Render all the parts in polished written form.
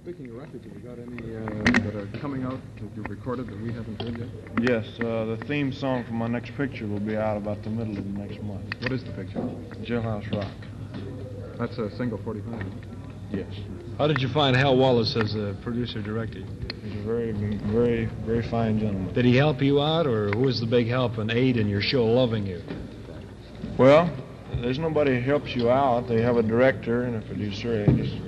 Speaking of records, have you got any that are coming out that you've recorded that we haven't heard yet? Yes, the theme song for my next picture will be out about the middle of the next month. What is the picture? Jailhouse Rock. That's a single 45. Yes. How did you find Hal Wallace as a producer-director? He's a very, very, very fine gentleman. Did he help you out, or who was the big help and aid in your show, Loving You? Well, there's nobody who helps you out. They have a director and a producer.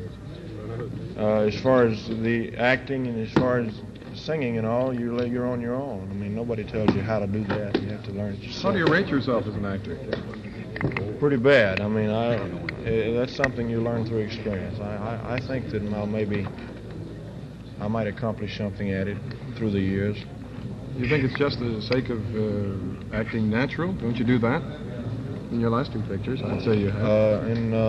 As far as the acting and as far as singing and all, you're on your own. I mean, nobody tells you how to do that. You have to learn it yourself. How do you rate yourself as an actor? Pretty bad. I mean, that's something you learn through experience. I think that maybe I might accomplish something at it through the years. You think it's just the sake of acting natural? Don't you do that? In your last two pictures, I'd say you have.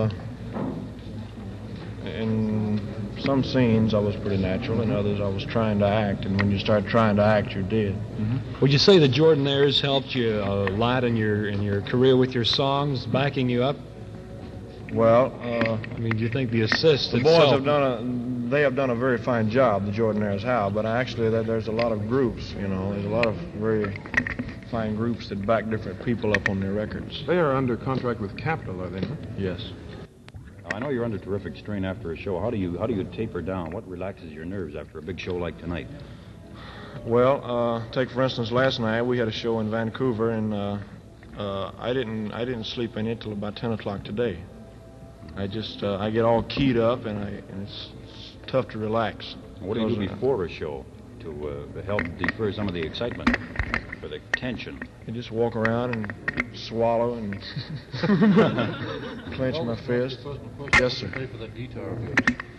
In some scenes, I was pretty natural. In others, I was trying to act. And when you start trying to act, you're dead. Mm-hmm. Would you say the Jordanaires helped you a lot in your career with your songs, backing you up? Well, I mean, do you think the assist the boys have done a very fine job, the Jordanaires have. But actually, there's a lot of groups. You know, there's a lot of very fine groups that back different people up on their records. They are under contract with Capitol, are they not? Yes. I know you're under terrific strain after a show. How do you taper down? What relaxes your nerves after a big show like tonight? Well, take for instance last night we had a show in Vancouver, and I didn't sleep in it till about 10 o'clock today. I get all keyed up, and it's tough to relax. What do you do before a show to help defer some of the excitement or the tension? I just walk around and swallow and clench my fist. Yes, sir. Pay for that guitar of yours.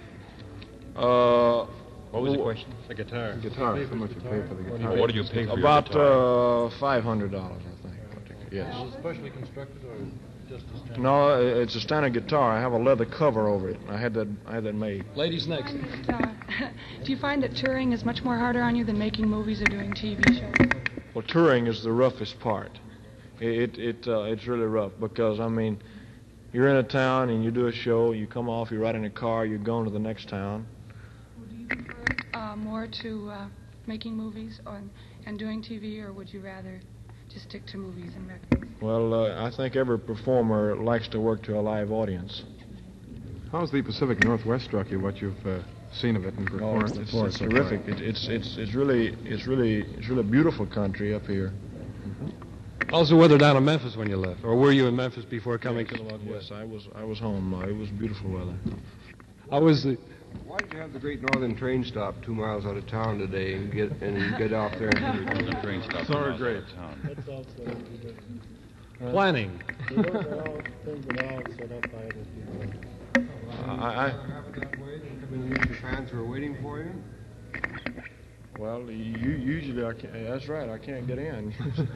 What was the question? The guitar. Guitar. How much you pay for the guitar? What did you pay for About your guitar? $500, I think. Yes. Is it specially constructed or just a standard? No, it's a standard guitar. I have a leather cover over it. I had that made. Ladies next. Do you find that touring is much more harder on you than making movies or doing TV shows? Well, touring is the roughest part. It's really rough because, I mean, you're in a town and you do a show, you come off, you ride in a car, you're going to the next town. Would you prefer more to making movies and doing TV, or would you rather just stick to movies and records? Well, I think every performer likes to work to a live audience. How's the Pacific Northwest struck you, what you've seen of it and performed? It's terrific. It's really a beautiful country up here. How's the weather down in Memphis when you left? Or were you in Memphis before coming to the Northwest? Yes, I was home. It was beautiful weather. How was the... Why did you have the Great Northern train stop 2 miles out of town today and get off there and The train stop. Sorry, great. That's also Planning. those are all things that are all set up by other people. I have it that way? Then come in and use your pants who are waiting for you? Well, usually I can't. That's right. I can't get in.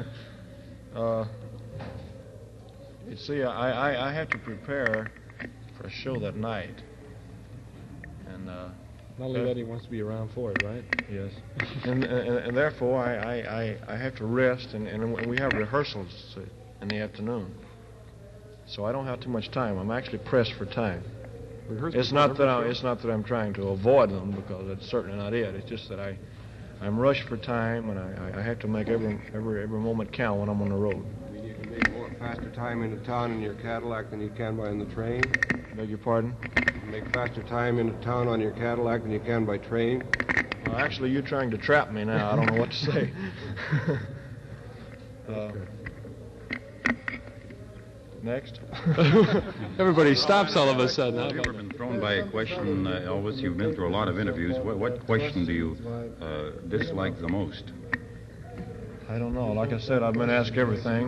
You see, I have to prepare for a show that night, and Not only that, he wants to be around for it, right? yes, and therefore I have to rest, and we have rehearsals in the afternoon, so I don't have too much time. I'm actually pressed for time. It's not that I'm trying to avoid them, because it's certainly not it. It's just that I'm rushed for time, and I have to make every moment count when I'm on the road. I mean, you can make more faster time into town in your Cadillac than you can by on the train? Beg your pardon? You can make faster time into town on your Cadillac than you can by train? Well, actually, you're trying to trap me now. I don't know what to say. Next. Everybody stops all of a sudden. Have you ever been thrown by a question, Elvis? You've been through a lot of interviews. What question do you dislike the most? I don't know. Like I said, I've been asked everything.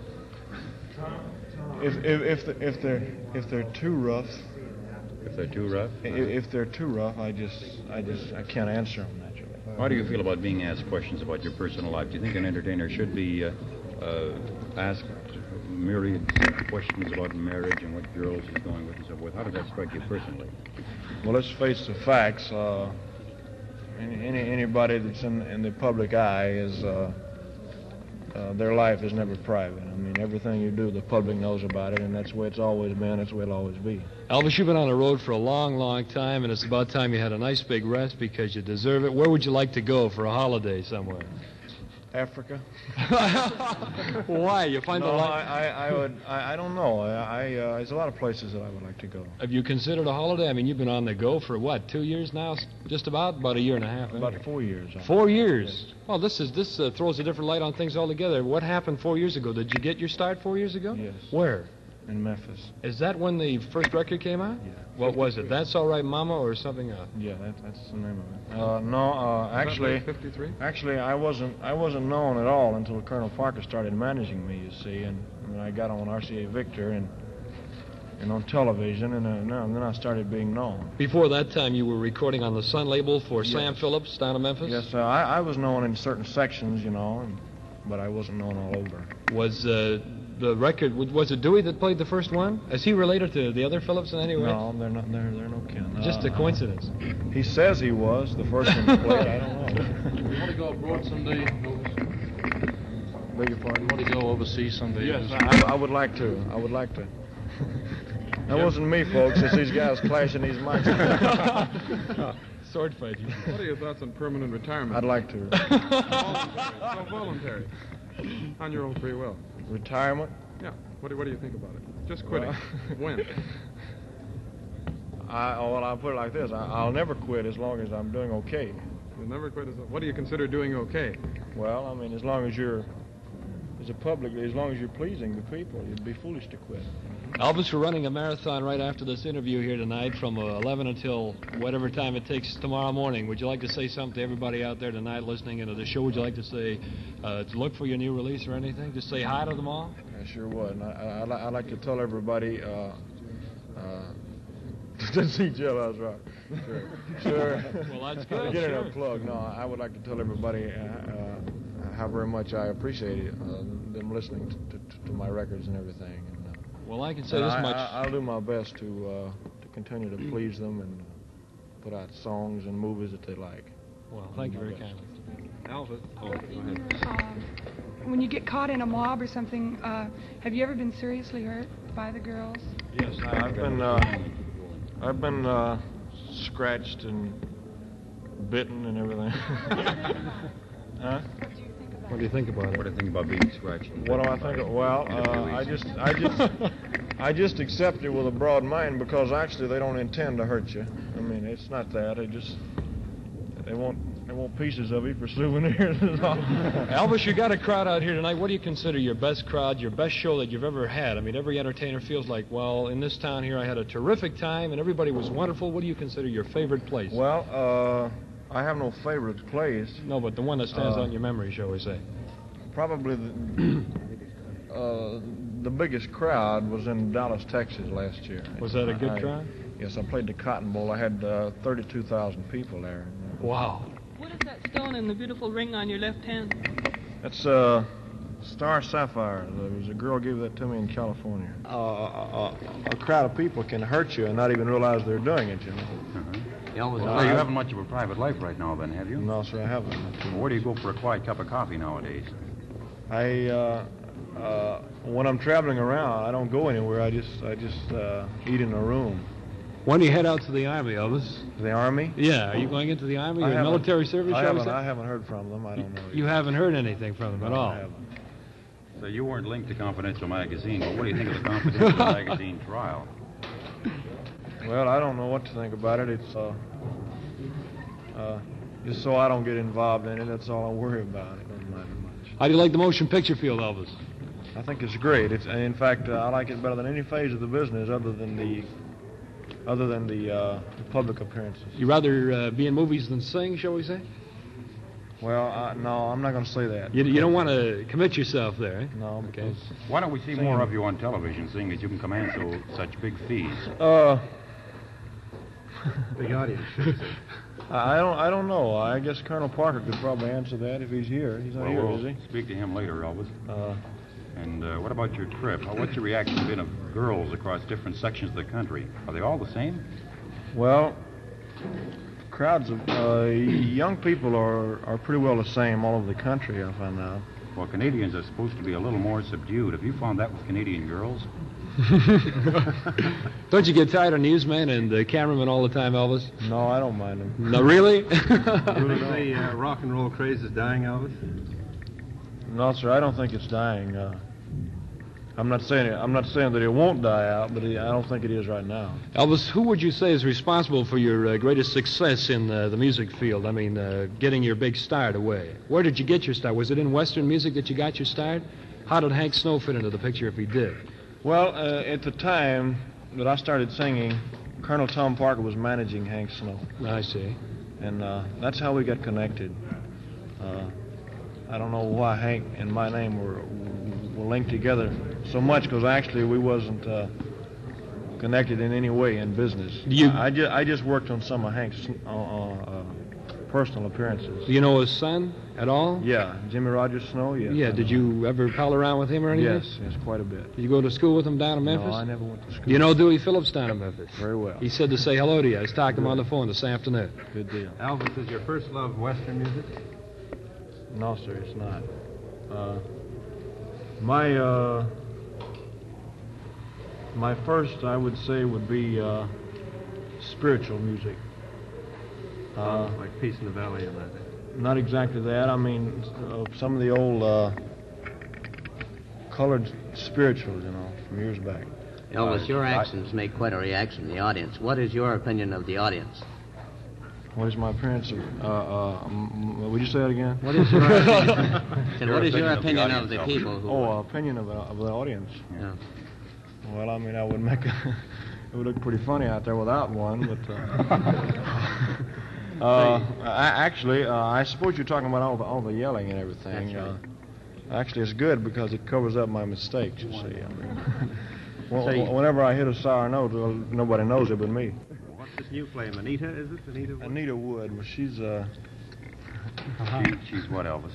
If they're too rough. If they're too rough? If they're too rough, I can't answer them naturally. How do you feel about being asked questions about your personal life? Do you think an entertainer should be asked myriad questions about marriage and what girls he's going with and so forth? How does that strike you personally? Well, let's face the facts. Anybody that's in the public eye is their life is never private. I mean, everything you do, the public knows about it, and that's the way it's always been. That's the way it'll always be. Elvis, you've been on the road for a long, long time, and it's about time you had a nice big rest because you deserve it. Where would you like to go for a holiday somewhere? Africa? Why? You find No, the life... I don't know. There's a lot of places that I would like to go. Have you considered a holiday? I mean, you've been on the go for, what, 2 years now? Just about a year and a half. About 4 years. 4 years? Well, this throws a different light on things altogether. What happened 4 years ago? Did you get your start 4 years ago? Yes. Where? In Memphis. Is that when the first record came out? Yeah. What was it? That's All Right Mama or something else? Yeah, that's the name of it. Actually, 53? actually, I wasn't known at all until Colonel Parker started managing me. You see, and I got on RCA Victor and on television, and then I started being known. Before that time, you were recording on the Sun label for Sam Phillips down in Memphis? Yes, I was known in certain sections, but I wasn't known all over. Was the record, was it Dewey that played the first one? Is he related to the other Phillips in any way? No, they're not. They're no kin. Just a coincidence. He says he was the first one to play it. I don't know. You want to go abroad someday? Beg your pardon? You want to go overseas someday? Yes, I would like to. I would like to. That wasn't me, folks. It's these guys clashing these mics. Sword fight. What are your thoughts on permanent retirement? I'd like to. So voluntary. On your own free will. Retirement? Yeah. What do you think about it? Just quitting. When? I'll put it like this. I'll never quit as long as I'm doing okay. You'll never quit. What do you consider doing okay? Well, I mean, as long as you're, as a public, as long as you're pleasing the people, you'd be foolish to quit. Elvis, we're running a marathon right after this interview here tonight from 11 until whatever time it takes tomorrow morning. Would you like to say something to everybody out there tonight listening into the show? Would you like to say, to look for your new release or anything? Just say hi to them all? I sure would. And I'd like to tell everybody, to see Jill, I was right. Sure. Well, that's good. Get Sure. a plug. No, I would like to tell everybody how very much I appreciate them listening to my records and everything. Well, I can say this much. I'll do my best to continue to please them and put out songs and movies that they like. Well, thank you very kindly. Elvis. Oh, go ahead. When you get caught in a mob or something, have you ever been seriously hurt by the girls? Yes, I've been scratched and bitten and everything. Huh? What do you think about it? What do you think about being scratched? What do I think of? Well, I just accept it with a broad mind because actually they don't intend to hurt you. I mean, it's not that. They want pieces of you for souvenirs. Elvis, you got a crowd out here tonight. What do you consider your best crowd, your best show that you've ever had? I mean, every entertainer feels like, well, in this town here I had a terrific time and everybody was wonderful. What do you consider your favorite place? Well, I have no favorite place. No, but the one that stands out in your memory, shall we say? Probably the biggest crowd was in Dallas, Texas last year. Was that a good crowd? Yes, I played the Cotton Bowl. I had 32,000 people there. Wow. What is that stone and the beautiful ring on your left hand? That's Star Sapphire. There was a girl gave that to me in California. A crowd of people can hurt you and not even realize they're doing it, you know. Elvis, you haven't much of a private life right now, then, have you? No, sir, I haven't. Well, where do you go for a quiet cup of coffee nowadays? When I'm traveling around, I don't go anywhere. I just eat in a room. When do you head out to the Army, Elvis? The Army? Yeah, are you going into the Army? I Your haven't- military service, I shall we haven't, say? I haven't heard from them. I don't know. You haven't heard anything from them at all? I haven't. So you weren't linked to Confidential Magazine, but what do you think of the Confidential Magazine trial? Well, I don't know what to think about it. It's just so I don't get involved in it. That's all I worry about. It doesn't matter much. How do you like the motion picture field, Elvis? I think it's great. In fact, I like it better than any phase of the business, other than the public appearances. You rather be in movies than sing, shall we say? Well, no, I'm not going to say that. You don't want to commit yourself there, eh? No. Okay. Why don't we see more of you on television, seeing that you can command such big fees? Big audience. I don't know. I guess Colonel Parker could probably answer that if he's here. He's not here, we'll is he? speak to him later, Elvis. And what about your trip? What's your reaction been of girls across different sections of the country? Are they all the same? Well, crowds of young people are pretty well the same all over the country, I found out. Well, Canadians are supposed to be a little more subdued. Have you found that with Canadian girls? Don't you get tired of newsmen and cameramen all the time, Elvis? No, I don't mind them. No, really? You say rock and roll craze is dying, Elvis? No, sir, I don't think it's dying. I'm not saying that it won't die out, but I don't think it is right now. Elvis, who would you say is responsible for your greatest success in the music field? I mean, getting your big start away. Where did you get your start? Was it in Western music that you got your start? How did Hank Snow fit into the picture if he did? Well, at the time that I started singing, Colonel Tom Parker was managing Hank Snow. I see. And that's how we got connected. I don't know why Hank and my name were linked together so much, because actually we wasn't connected in any way in business. I just worked on some of Hank's personal appearances. Do you know his son at all? Yeah, Jimmy Rogers Snow, yes. Yeah, did you ever pal around with him or anything? Yes, quite a bit. Did you go to school with him down in Memphis? No, I never went to school. Do you know Dewey Phillips down in Memphis? Very well. He said to say hello to you. I was talking to him on the phone this afternoon. Good deal. Elvis, is your first love Western music? No, sir, it's not. My first, I would say, would be spiritual music. Like Peace in the Valley and that. Not exactly that. I mean, some of the old colored spirituals, from years back. Elvis, your actions make quite a reaction in the audience. What is your opinion of the audience? What is my appearance of... would you say that again? What is your opinion? What is your opinion of the people who... opinion of the audience. Yeah. Well, I mean, I would make... it would look pretty funny out there without one, but... I suppose you're talking about all the yelling and everything. That's right. Actually, it's good because it covers up my mistakes, you see. I mean, whenever I hit a sour note, nobody knows it but me. What's this new flame? Anita, is it? Anita Wood? Anita Wood, well, she's... She's what, Elvis?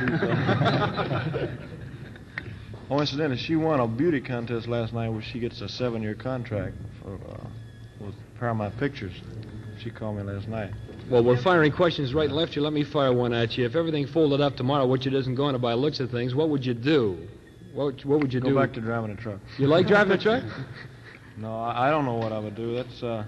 Oh, incidentally, she won a beauty contest last night where she gets a 7-year contract with Paramount Pictures. She called me last night. Well, we're firing questions right and left here. Let me fire one at you. If everything folded up tomorrow, which it isn't going to by looks of things, what would you do? What would you do? Go back to driving a truck. You like driving a truck? No, I don't know what I would do.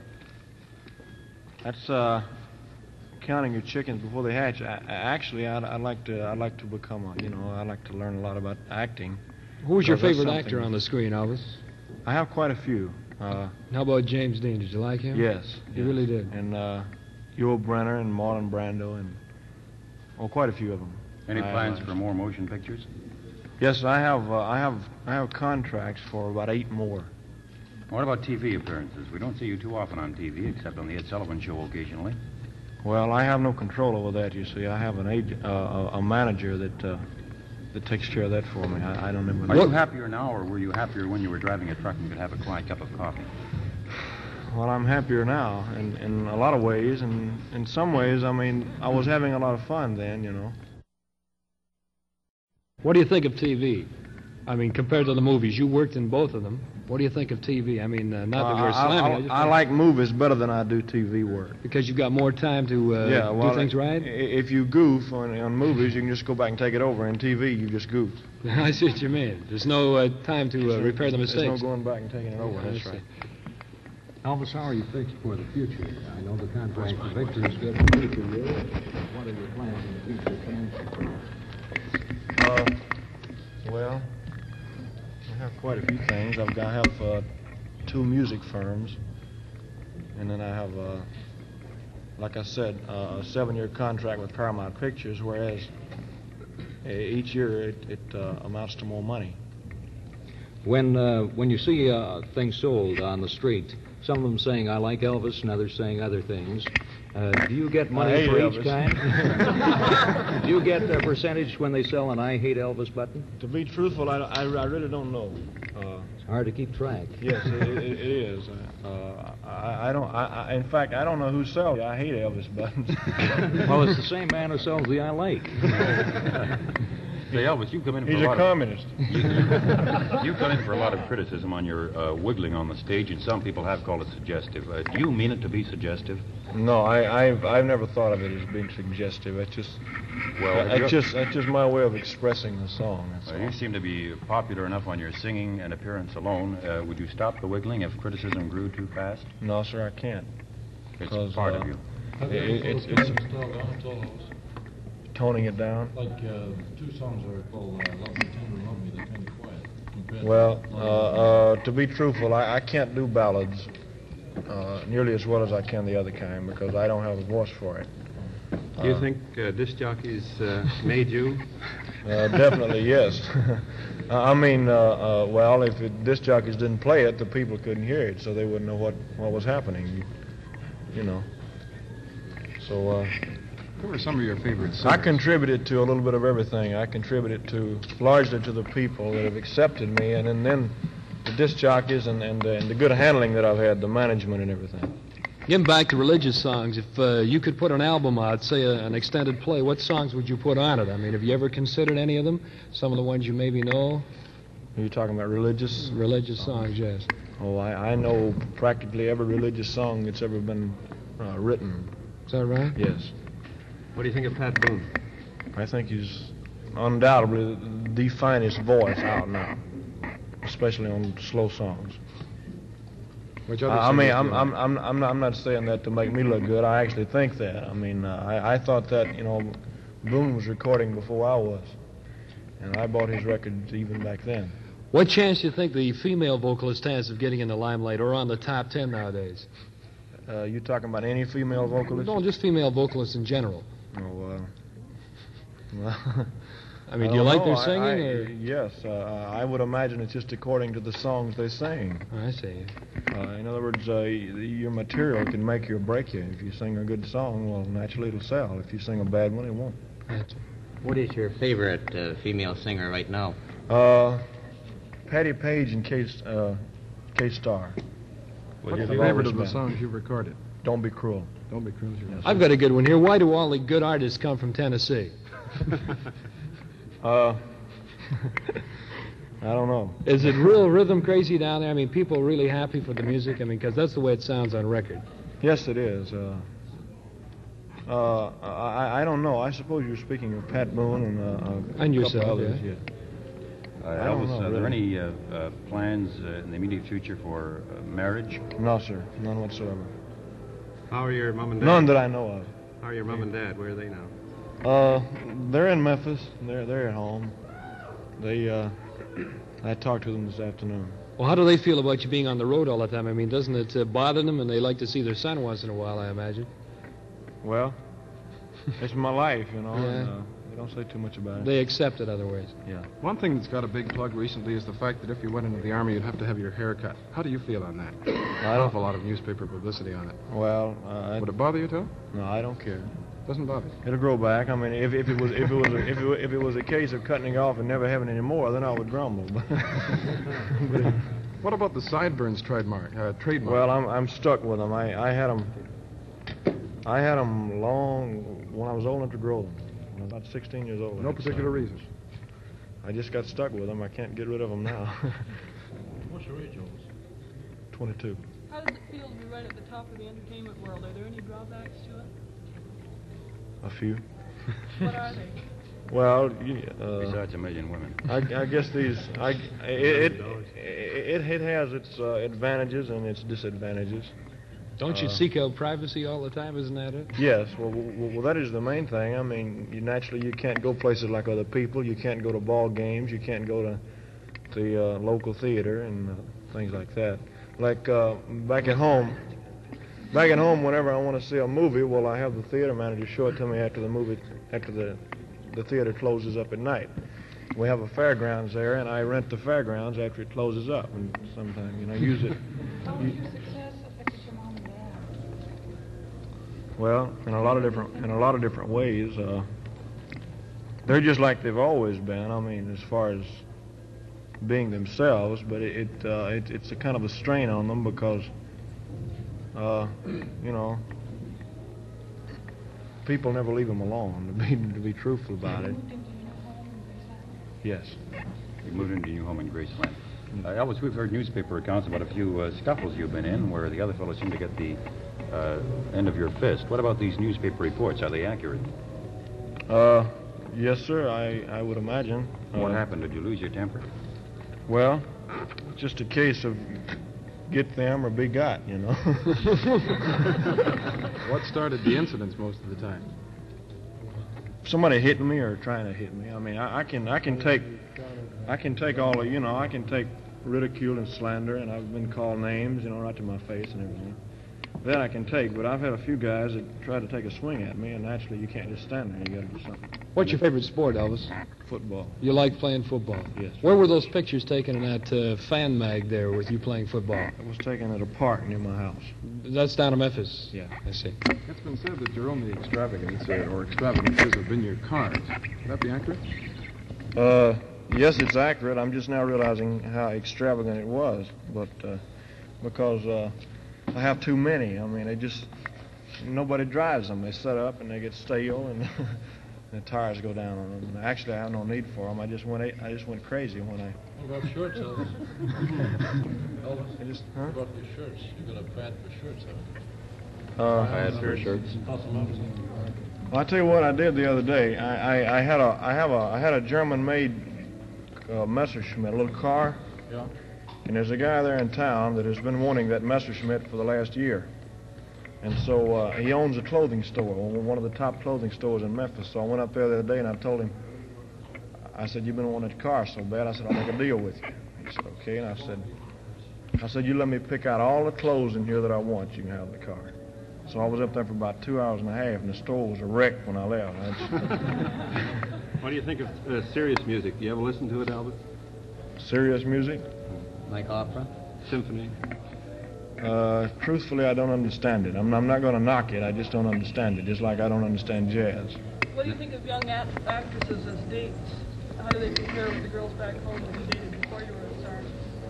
That's counting your chickens before they hatch. I'd like to become I'd like to learn a lot about acting. Who was your favorite actor on the screen, Elvis? I have quite a few. How about James Dean? Did you like him? Yes. You really did. And Yul Brynner and Marlon Brando and quite a few of them. Any plans for more motion pictures? Yes, I have contracts for about 8 more. What about TV appearances? We don't see you too often on TV, except on the Ed Sullivan Show occasionally. Well, I have no control over that. You see, I have an a manager that takes care of that for me. I don't ever. Are you happier now, or were you happier when you were driving a truck and could have a quiet cup of coffee? Well, I'm happier now in a lot of ways, and in some ways, I mean, I was having a lot of fun then, What do you think of TV? I mean, compared to the movies, you worked in both of them. What do you think of TV? I mean, not that we're slamming. I like movies better than I do TV work. Because you've got more time to do things right? If you goof on movies, you can just go back and take it over. In TV, you just goof. I see what you mean. There's no time to repair the mistakes. There's no going back and taking it over. That's right. Elvis, how are you fixed for the future? I know the contract for Victor is good for 2 years. What are your plans in the future financially? Well, I have quite a few things. I have 2 music firms, and then I have, like I said, a 7-year contract with Paramount Pictures, whereas each year it amounts to more money. When you see things sold on the street, some of them saying, I like Elvis, and others saying other things, do you get money for each kind? Do you get a percentage when they sell an I Hate Elvis button? To be truthful, I really don't know. It's hard to keep track. Yes, it is. In fact, I don't know who sells the I Hate Elvis buttons. Well, it's the same man who sells the I Like. Say, Elvis, you come in for He's a a lot communist. You come in for a lot of criticism on your wiggling on the stage, and some people have called it suggestive. Do you mean it to be suggestive? No, I've never thought of it as being suggestive. It's just, that's just my way of expressing the song. You seem to be popular enough on your singing and appearance alone. Would you stop the wiggling if criticism grew too fast? No, sir, I can't. It's part of you. It's toning it down. Like 2 songs are called Love Me Tender, Love Me, they're kind of quiet. Well, to be truthful, I can't do ballads nearly as well as I can the other kind because I don't have a voice for it. Do you think disc jockeys made you? Definitely, yes. I mean, well, if disc jockeys didn't play it, the people couldn't hear it, so they wouldn't know what was happening, you know. So, Who were some of your favorite singers? I contributed to a little bit of everything. I contributed largely to the people that have accepted me, and then the disc jockeys and the good handling that I've had, the management and everything. Getting back to religious songs, if you could put an album out, say an extended play, what songs would you put on it? I mean, have you ever considered any of them? Some of the ones you maybe know? Are you talking about religious? Religious songs, yes. Oh, I know practically every religious song that's ever been written. Is that right? Yes. What do you think of Pat Boone? I think he's undoubtedly the finest voice out now, especially on slow songs. Which other I mean, singers do you like? I'm not saying that to make me look good. I actually think that. I mean, I thought that, you know, Boone was recording before I was, and I bought his records even back then. What chance do you think the female vocalist has of getting in the limelight or on the top 10 nowadays? You talking about any female vocalist? No, just female vocalists in general. Oh, well, I mean, do you like their singing? Or? Yes, I would imagine it's just according to the songs they sing. I see. In other words, your material can make you or break you. If you sing a good song, well, naturally it'll sell. If you sing a bad one, it won't. What is your favorite female singer right now? Patti Page and K-Star. What's the favorite of the songs you've recorded? Don't Be Cruel. Don't Be Cruel. I've got a good one here. Why do all the good artists come from Tennessee? I don't know. Is it real rhythm crazy down there? I mean, people really happy for the music? I mean, because that's the way it sounds on record. Yes, it is. I don't know. I suppose you're speaking of Pat Boone and yourself, couple others. yeah. Elvis, are there any plans in the immediate future for marriage? No, sir. None whatsoever. How are your mom and dad? None that I know of. How are your mom and dad? Where are they now? They're in Memphis. They're at home. I talked to them this afternoon. Well, how do they feel about you being on the road all the time? I mean, doesn't it bother them? And they like to see their son once in a while, I imagine. Well, it's my life, you know. Yeah. And, they don't say too much about it. They accept it other ways. Yeah. One thing that's got a big plug recently is the fact that if you went into the Army, you'd have to have your hair cut. How do you feel on that? I don't have a lot of newspaper publicity on it. Well, would it bother you too? No, I don't care. Doesn't bother you. It'll grow back. I mean, if it was a case of cutting it off and never having any more, then I would grumble. What about the sideburns trademark? Well, I'm stuck with them. I had them long when I was old enough to grow them. When I was about 16 years old. No particular reason. I just got stuck with them. I can't get rid of them now. What's your age, Elvis? 22. How does it feel to be right at the top of the entertainment world? Are there any drawbacks to it? A few. What are they? Well, besides a million women. I guess these. It has its advantages and its disadvantages. Don't you seek out privacy all the time? Isn't that it? Yes. Well, that is the main thing. I mean, you can't go places like other people. You can't go to ball games. You can't go to the local theater and things like that. Like back at home, whenever I want to see a movie, well, I have the theater manager show it to me after the theater closes up at night. We have a fairgrounds there, and I rent the fairgrounds after it closes up, and sometimes, use it. How has your success affected your mom and dad? Well, in a lot of different ways. They're just like they've always been. I mean, as far as being themselves, but it's a kind of a strain on them because, people never leave them alone. To be truthful about it. Yes. You moved into your new home in Graceland. Elvis, we've heard newspaper accounts about a few scuffles you've been in where the other fellow seemed to get the end of your fist. What about these newspaper reports? Are they accurate? Yes, sir, I would imagine. What happened? Did you lose your temper? Well, just a case of get them or be got, you know. What started the incidents most of the time? Somebody hitting me or trying to hit me. I mean, I can take all of, you know, I can take ridicule and slander, and I've been called names, you know, right to my face and everything. That I can take, but I've had a few guys that try to take a swing at me, and naturally you can't just stand there. You got to do something. What's your favorite sport, Elvis? Football. You like playing football? Yes. Where were those pictures taken in that fan mag there with you playing football? It was taken at a park near my house. That's down in Memphis? Yeah. I see. It's been said that your only extravagance or extravagances have been your cars. Would that be accurate? Yes, it's accurate. I'm just now realizing how extravagant it was, but because I have too many. I mean, nobody drives them. They set up and they get stale and the tires go down on them. And actually, I have no need for them. I just went crazy when I. What about shirts, Elvis? Elvis, what about your shirts? You got a fad for shirts, haven't you? Fad for shirts. Well, I tell you what I did the other day. I had a German-made Messerschmitt, a little car. Yeah. And there's a guy there in town that has been wanting that Messerschmitt for the last year. And so he owns a clothing store, one of the top clothing stores in Memphis. So I went up there the other day and I told him, I said, you've been wanting that car so bad. I said, I'll make a deal with you. He said, okay. And I said, you let me pick out all the clothes in here that I want. You can have the car. So I was up there for about 2 hours and a half, and the store was a wreck when I left. What do you think of serious music? Do you ever listen to it, Albert? Serious music? Like opera? Symphony? Truthfully, I don't understand it. I'm not going to knock it. I just don't understand it, just like I don't understand jazz. What do you think of young actresses as dates? How do they compare with the girls back home that you dated before you were a star?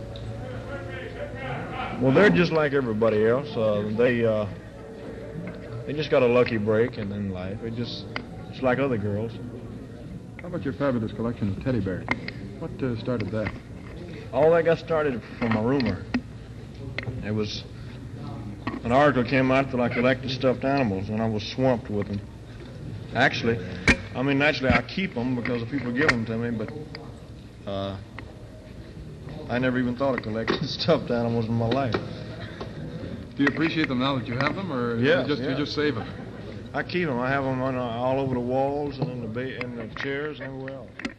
Well, they're just like everybody else. They just got a lucky break in life. It's like other girls. How about your fabulous collection of teddy bears? What started that? All that got started from a rumor. It was an article came out that I collected stuffed animals, and I was swamped with them. Naturally, I keep them because the people give them to me, but I never even thought of collecting stuffed animals in my life. Do you appreciate them now that you have them, or Yeah, you just save them? I keep them. I have them all over the walls and in the chairs and everywhere else.